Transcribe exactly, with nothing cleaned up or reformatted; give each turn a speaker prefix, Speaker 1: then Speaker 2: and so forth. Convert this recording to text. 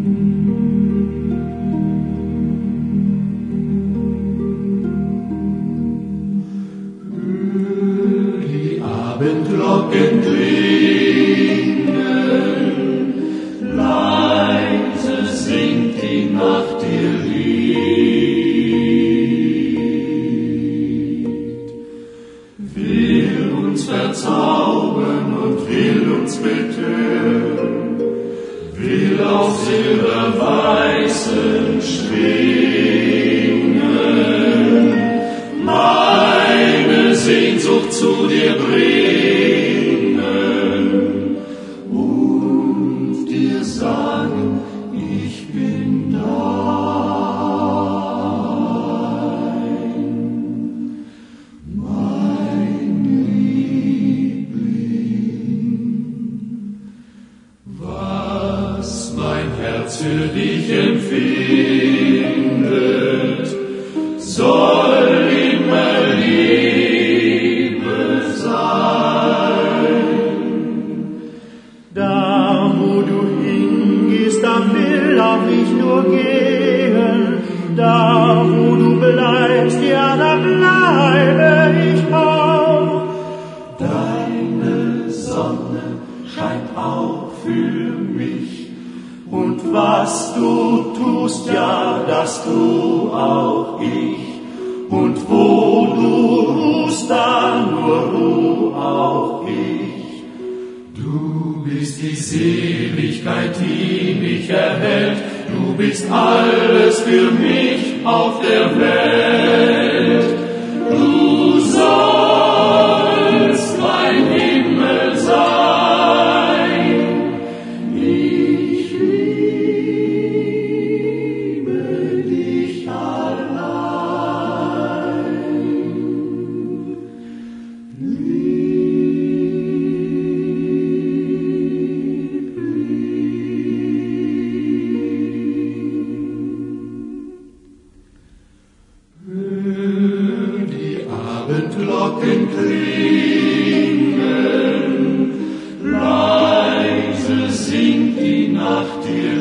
Speaker 1: Abendglocken klingen, leise singt die Nacht ihr Lied. Will uns verzaubern und will uns betören, will auf silberweißen Schwingen meine Sehnsucht zu dir bringen und dir sagen, ich bin dein, mein Liebling. Was mein Herz für dich empfindet, soll immer Liebe sein.
Speaker 2: Da, wo du hingehst, da will auch ich nur gehen. Da, wo du bleibst, ja, da bleibe ich auch.
Speaker 1: Deine Sonne scheint auch für mich. Und was du tust, ja, das tu auch ich. Und wo du ruhst, da nur ruh auch ich. Du bist die Seligkeit, die mich erhält. Du bist alles für mich auf der Welt. Du sollst mein Himmel sein. Ich liebe dich allein. Die Abendglocken klingen, leise singt die Nacht dir